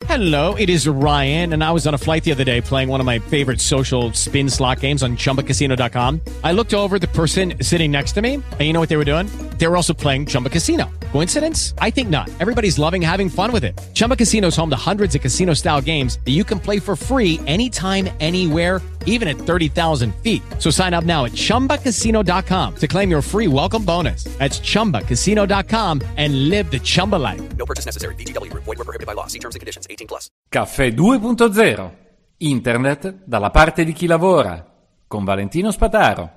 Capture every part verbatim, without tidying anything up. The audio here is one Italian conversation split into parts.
Hello, it is Ryan, and I was on a flight the other day playing one of my favorite social spin slot games on Chumba Casino dot com. I looked over at the person sitting next to me, and you know what they were doing? They were also playing Chumba Casino. Coincidence? I think not. Everybody's loving having fun with it. Chumba Casino is home to hundreds of casino-style games that you can play for free anytime, anywhere, even at thirty thousand feet. So sign up now at Chumba Casino dot com to claim your free welcome bonus. That's Chumba Casino dot com and live the Chumba life. No purchase necessary. V G W. Void where prohibited by law. See terms and conditions. eighteen plus. Caffè due punto zero. Internet dalla parte di chi lavora. Con Valentino Spataro.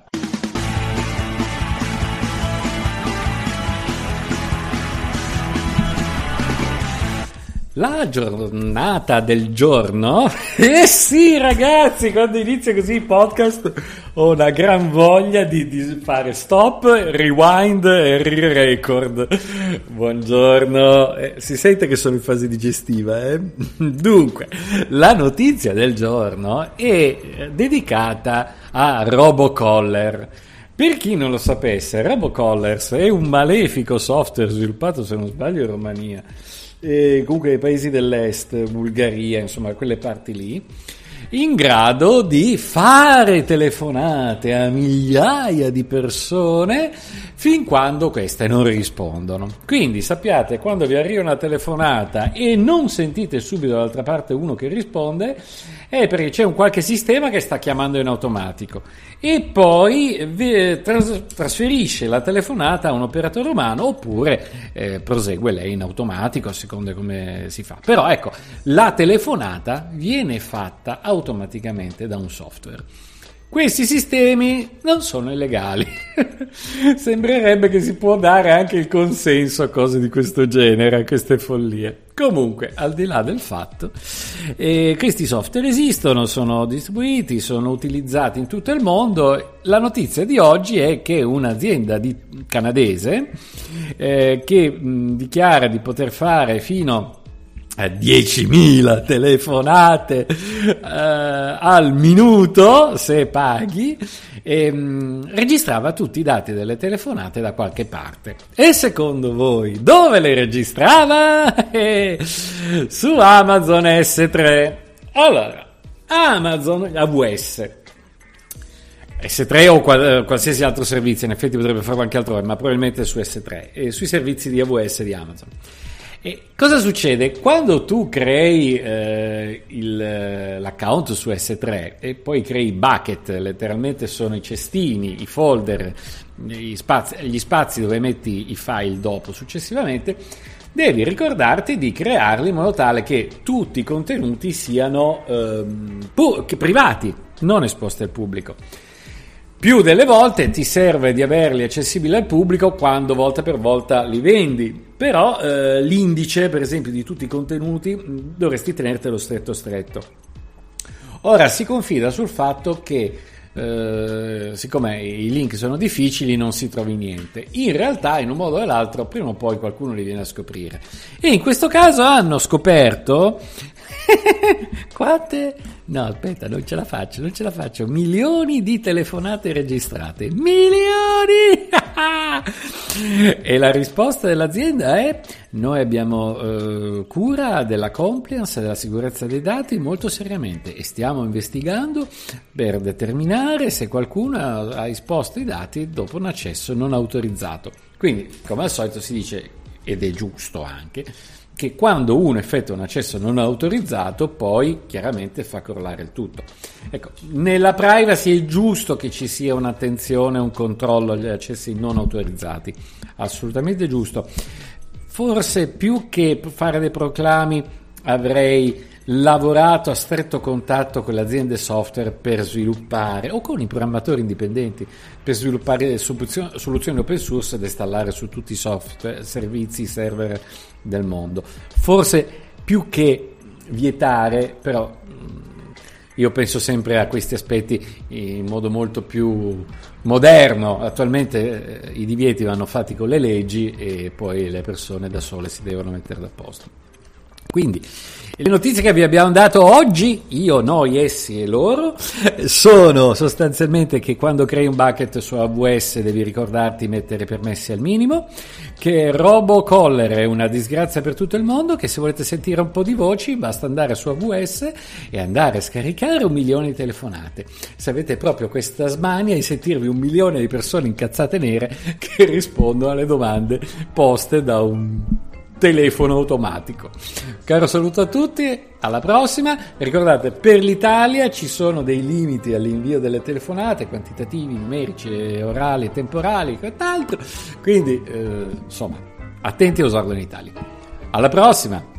La giornata del giorno. Eh sì, ragazzi, quando inizia così il podcast ho una gran voglia di, di fare stop, rewind e re-record. Buongiorno. Eh, si sente che sono in fase digestiva, eh? Dunque, la notizia del giorno è dedicata a Robocaller. Per chi non lo sapesse, Robocallers è un malefico software sviluppato, se non sbaglio, in Romania. E comunque nei paesi dell'est, Bulgaria, insomma quelle parti lì, in grado di fare telefonate a migliaia di persone fin quando queste non rispondono. Quindi sappiate, quando vi arriva una telefonata e non sentite subito dall'altra parte uno che risponde, è perché c'è un qualche sistema che sta chiamando in automatico e poi vi tras- trasferisce la telefonata a un operatore umano oppure eh, prosegue lei in automatico a seconda di come si fa. Però ecco, la telefonata viene fatta automaticamente da un software. Questi sistemi non sono illegali. Sembrerebbe che si può dare anche il consenso a cose di questo genere, a queste follie. Comunque, al di là del fatto, eh, questi software esistono, sono distribuiti, sono utilizzati in tutto il mondo. La notizia di oggi è che un'azienda di, canadese eh, che mh, dichiara di poter fare fino a diecimila telefonate eh, al minuto se paghi, e, mh, registrava tutti i dati delle telefonate da qualche parte. E secondo voi dove le registrava? Eh, su Amazon esse tre. Allora, Amazon A W S esse tre o qual, qualsiasi altro servizio, in effetti potrebbe farlo anche altrove, ma probabilmente su esse tre, e sui servizi di A W S di Amazon. E cosa succede? Quando tu crei eh, il, l'account su esse tre e poi crei i bucket, letteralmente sono i cestini, i folder, gli spazi, gli spazi dove metti i file dopo successivamente, devi ricordarti di crearli in modo tale che tutti i contenuti siano eh, pu- privati, non esposti al pubblico. Più delle volte ti serve di averli accessibili al pubblico quando volta per volta li vendi, però eh, l'indice, per esempio, di tutti i contenuti dovresti tenertelo stretto stretto. Ora si confida sul fatto che eh, siccome i link sono difficili non si trovi niente. In realtà, in un modo o l'altro, prima o poi qualcuno li viene a scoprire. E in questo caso hanno scoperto quante... No, aspetta, non ce la faccio, non ce la faccio. Milioni di telefonate registrate. Milioni! E la risposta dell'azienda è: noi abbiamo eh, cura della compliance, della sicurezza dei dati molto seriamente e stiamo investigando per determinare se qualcuno ha esposto i dati dopo un accesso non autorizzato. Quindi, come al solito si dice, ed è giusto anche, che quando uno effettua un accesso non autorizzato poi chiaramente fa crollare il tutto. Ecco, nella privacy è giusto che ci sia un'attenzione, un controllo agli accessi non autorizzati, assolutamente giusto. Forse più che fare dei proclami avrei lavorato a stretto contatto con le aziende software per sviluppare, o con i programmatori indipendenti, per sviluppare soluzioni open source da installare su tutti i software, servizi, server del mondo. Forse più che vietare, però io penso sempre a questi aspetti in modo molto più moderno. Attualmente eh, i divieti vanno fatti con le leggi e poi le persone da sole si devono mettere da posto. Quindi le notizie che vi abbiamo dato oggi, io, noi, essi e loro, sono sostanzialmente che quando crei un bucket su A W S devi ricordarti di mettere i permessi al minimo, che Robocaller è una disgrazia per tutto il mondo, che se volete sentire un po' di voci basta andare su A W S e andare a scaricare un milione di telefonate. Se avete proprio questa smania di sentirvi un milione di persone incazzate nere che rispondono alle domande poste da un telefono automatico. Caro saluto a tutti, alla prossima. Ricordate, per l'Italia ci sono dei limiti all'invio delle telefonate, quantitativi, numerici, orali, temporali, quant'altro, quindi eh, insomma attenti a usarlo in Italia. Alla prossima.